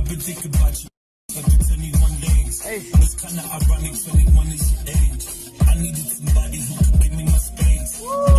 I've been thinking about you for the 21 days. It's kinda ironic, 21 is your age. I needed somebody who could give me my space.